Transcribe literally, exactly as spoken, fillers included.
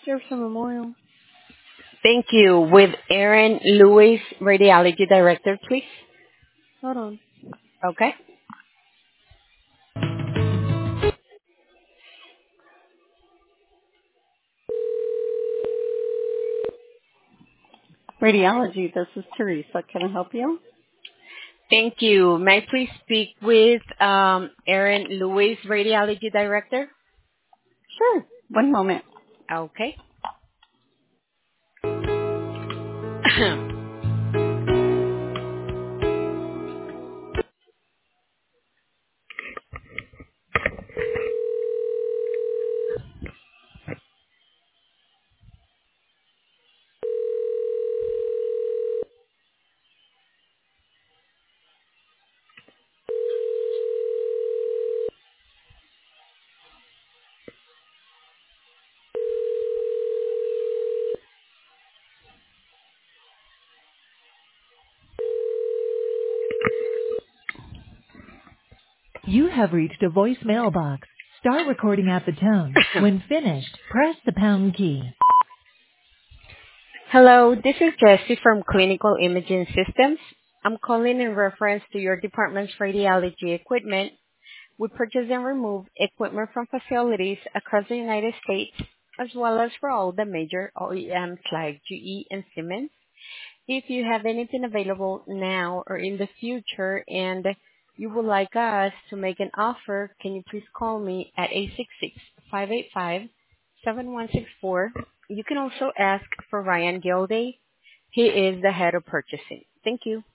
Jefferson Memorial. Thank you. With Aaron Lewis, Radiology Director, please. Hold on. Okay. Radiology, this is Teresa. Can I help you? Thank you. May I please speak with um, Aaron Lewis, Radiology Director? Sure. One moment. Okay. You have reached a voicemail box. Start recording at the tone. When finished, press the pound key. Hello, this is Jessie from Clinical Imaging Systems. I'm calling in reference to your department's radiology equipment. We purchase and remove equipment from facilities across the United States, as well as for all the major O E Ms like G E and Siemens. If you have anything available now or in the future and you would like us to make an offer, can you please call me at eight six six, five eight five, seven one six four. You can also ask for Ryan Gilday. He is the head of purchasing. Thank you.